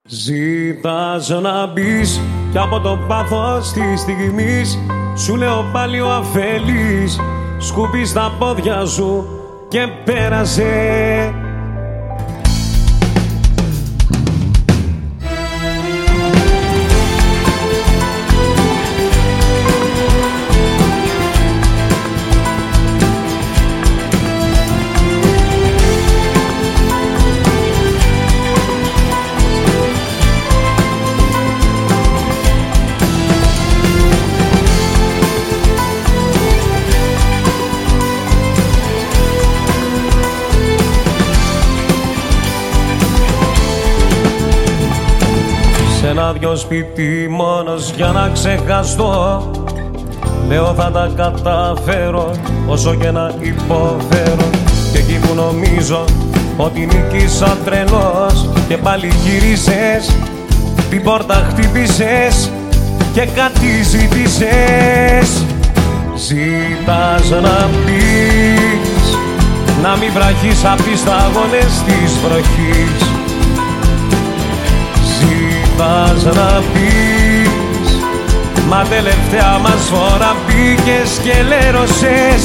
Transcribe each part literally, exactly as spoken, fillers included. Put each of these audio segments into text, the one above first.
Ζήτας να μπεις κι από το πάθος της στιγμής σου λέω πάλι ο αφελής. Σκουπί στα πόδια σου και πέρασε. Σ' ένα δυο σπίτι μόνος για να ξεχαστώ, λέω θα τα καταφέρω όσο και να υποφέρω. Και εκεί που νομίζω ότι νίκησα τρελός και πάλι γύρισες, την πόρτα χτύπησες και κάτι ζήτησες. Ζήτας να πεις να μην βραχείς απ' τις σταγόνες της βροχής. Ζήτας να πεις μα τελευταία μας φορά μπήκες και λέρωσες.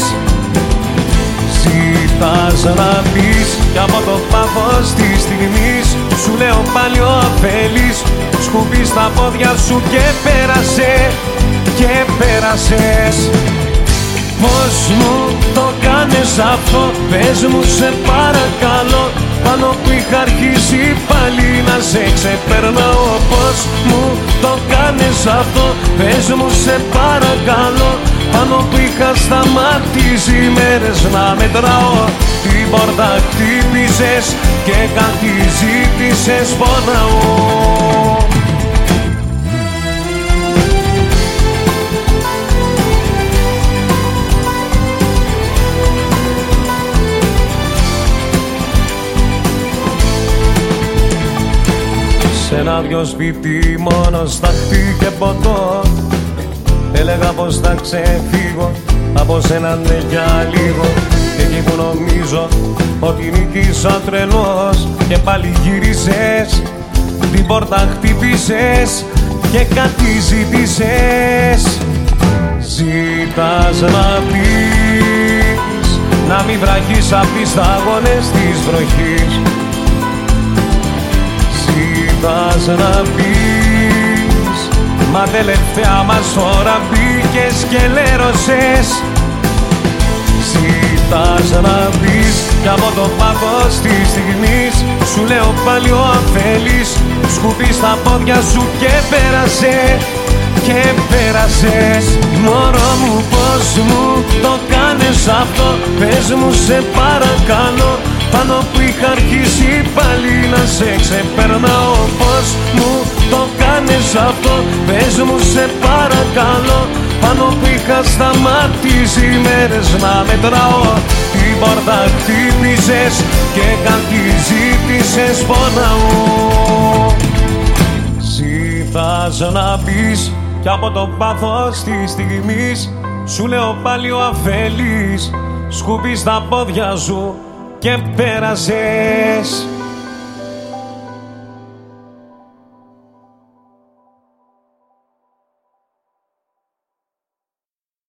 Ζήτας να πεις κι από το πάθος της στιγμής σου λέω πάλι ο αφελής. Σκουπί στα πόδια σου και πέρασε και πέρασες. Πώς μου το κάνεις αυτό, πες μου σε παρακαλώ, πάνω που είχα αρχίσει πάλι να σε ξεπερνάω. Πώς μου το κάνεις αυτό, πες μου σε παρακαλώ, πάνω που είχα σταματήσει μέρες να μετράω. Την πόρτα χτύπησες και κάτι ζήτησες, πονάω. Σ' ένα δυο σπίτι μόνος σταχτή και ποτό, έλεγα πως θα ξεφύγω από σένα ναι για λίγο. Και εκεί που νομίζω ότι νίκησα τρελός και πάλι γύρισες, την πόρτα χτύπησες και κάτι ζήτησες. Ζήτας να πεις να μην βραχείς απ' τις σταγόνες της βροχής. Ζήτας να πεις μα τελευταία μας φορά μπήκες και λέρωσες. Ζήτας να πεις κι από το πάθος της στιγμής σου λέω πάλι ο αφελής. Σκουπί στα πόδια σου και πέρασε και πέρασες. Μωρό μου πώς μου το κάνεις αυτό, πες μου σε παρακαλώ, πάνω που είχα αρχίσει πάλι να σε ξεπερνάω. Πώς μου το κάνεις αυτό, πες μου σε παρακαλώ, πάνω που είχα σταματήσει μέρες να μετράω. Την πόρτα χτύπησες και κάτι ζήτησες, πονάω. Ζήτας να πεις κι από το πάθος της στιγμής σου λέω πάλι ο αφελής. Σκουπί στα πόδια σου και πέρασες.